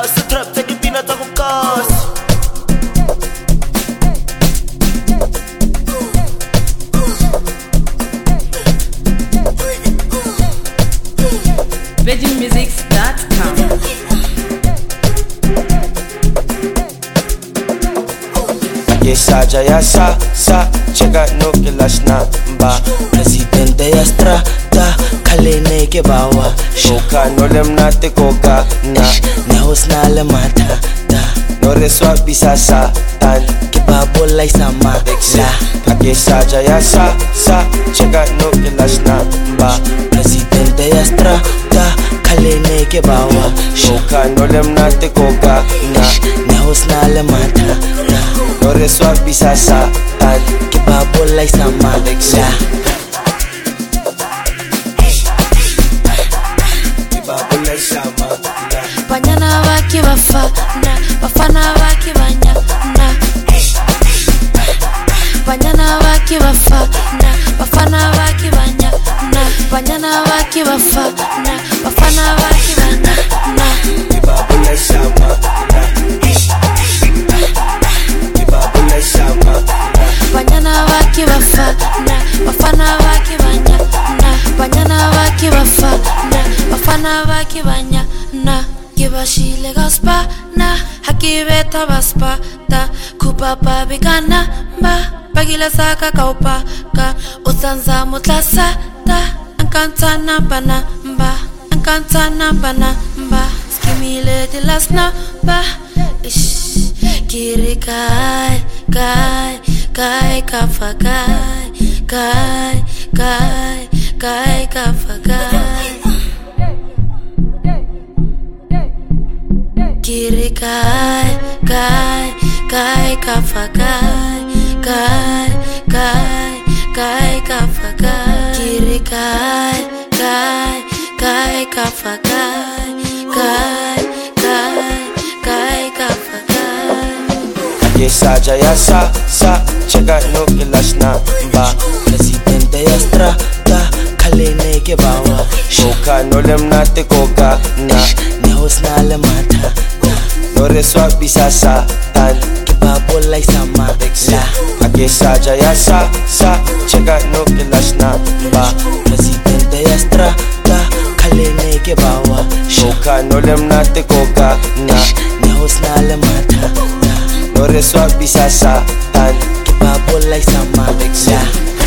gas, trap tsa dipina tsa go gas. VeggieMusics.com. Yesaja ya sa chega no kilash na mba presidente ya strata kalene ke bawa shoka no lemnate koka na nehos na le mata da no reswa bisasa tan ke babola isama la yesaja ya sa chega no kilash na mba presidente ya strata kalene ke bawa shoka no lemnate koka na nehos na le mata da no reswa bisasa tan ke babola isama la Banyana waki bafana, bafana waki banyana. Banyana waki bafana, bafana waki banyana. Banyana waki bafana, bafana waki banyana. Babola sama, babola sama. Banyana waki bafana, bafana waki banyana. Banyana waki bafana, bafana waki banyana. Kibashile gaspa na hakibeta baspa ta kupapa bigana ba bagila saka kaupa ka usanza mutlasa ta ankanta nambana mba skimile de lasna ba ish kiri kai kafa kai kafa Kiri kai kafa kai kafa Kiri kai kafa kai kafa Yesaja ya sa chega no kilash na mba presidente ya strata kalene ke bawa shoka no lemnate koka na nehos na le mata no reswa bisasa tan ke babola isama la yesaja ya sa chega no kilash na mba presidente ya strata kalene ke bawa shoka no lemnate koka na nehos na le mata no reswa bisasa tan ke babola isama la